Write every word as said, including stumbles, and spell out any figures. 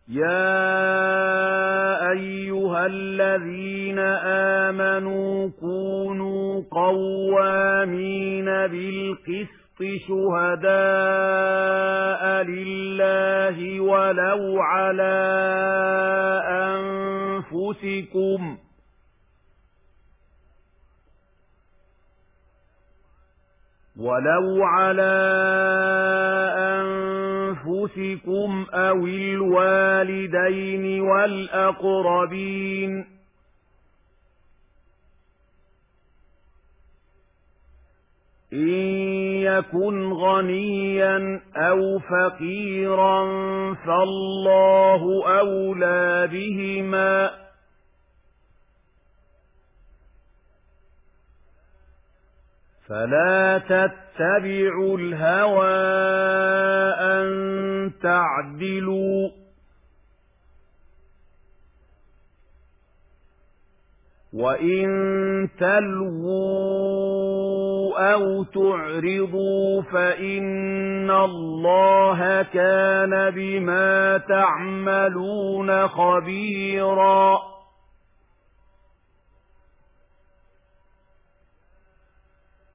يَا أَيُّهَا الَّذِينَ آمَنُوا كُونُوا قَوَّامِينَ بِالْقِسْطِ شُهَدَاءَ لِلَّهِ وَلَوْ عَلَىٰ أَنفُسِكُمْ ولو على أنفسكم أو الوالدين والأقربين إن يكن غنيا أو فقيرا فالله أولى بهما فلا تتبعوا الهوى أن تعدلوا وإن تلووا أو تعرضوا فإن الله كان بما تعملون خبيرا